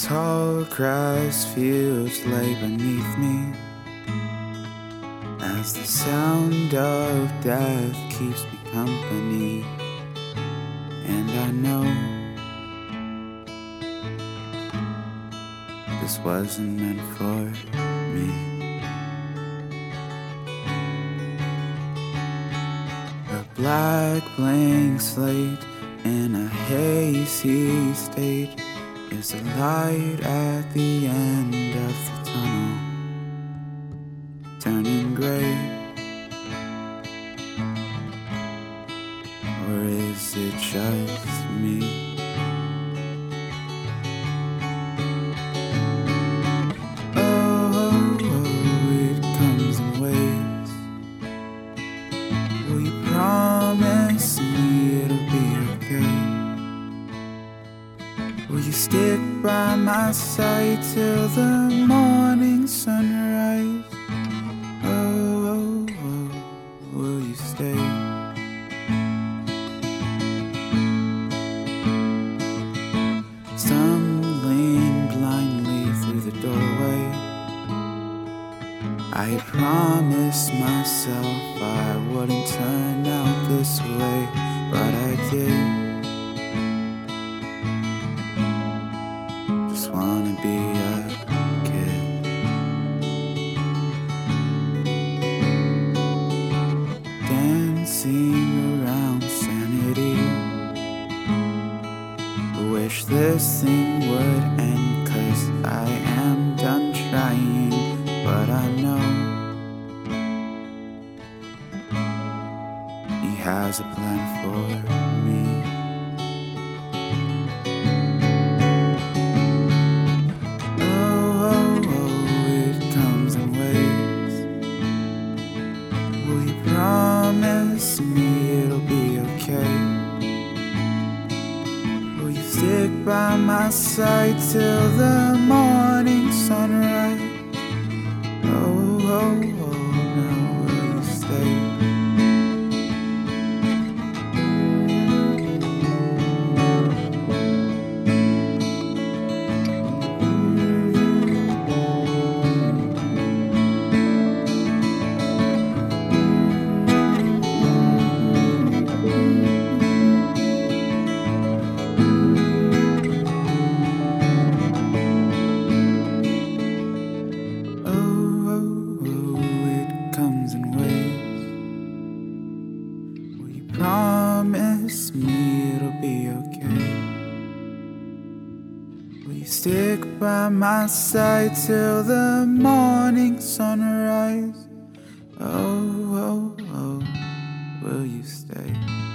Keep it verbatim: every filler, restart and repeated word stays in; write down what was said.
tall grass fields lay beneath me, as the sound of death keeps me company. And I know this wasn't meant for me. A black blank slate in a hazy state is a light at the end of the tunnel, turning gray. Or is it just me? Oh, oh, it comes in waves. Will you promise me it'll be okay? Will you stick by my side till the morning sunrise? Oh, oh, oh, will you stay? Stumbling blindly through the doorway, I promised myself I wouldn't turn out this way, but I did. Just wanna be a kid. Dancing around sanity. Wish this thing would end, 'cause I am done trying, but I know he has a plan for me. Oh, oh, oh, it comes in waves. Will you promise me it'll be okay? Will you stick by my side till the morning sunrise? Oh, oh, oh, now will you stay? Promise me it'll be okay. Will you stick by my side till the morning sunrise? Oh, oh, oh, will you stay?